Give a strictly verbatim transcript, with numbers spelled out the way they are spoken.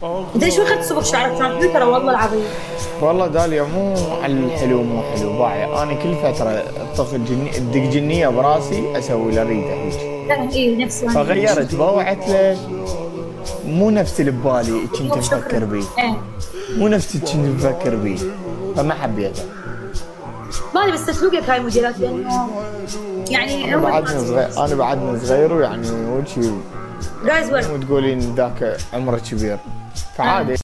انت ليش ما اخذت صبغ شعرك؟ كان حلو ترى والله العظيم. والله داليا مو على الحلو مو حلو باعي، انا كل فتره اطخ جني الدق جنيه براسي اسوي له ريده هيك. لا اي نفس فغيرت بوعت له مو نفس اللي ببالي كنت مفكر بيه. ايه مو نفس اللي كنت مفكر بيه فما حبيته. بالي بس تسلوقك هاي الموديلات لانه يعني انا بعدني صغير انا بعدني صغير ويعني وجهي جايز ورد مو تقولين ذاك عمره كبير فعادي.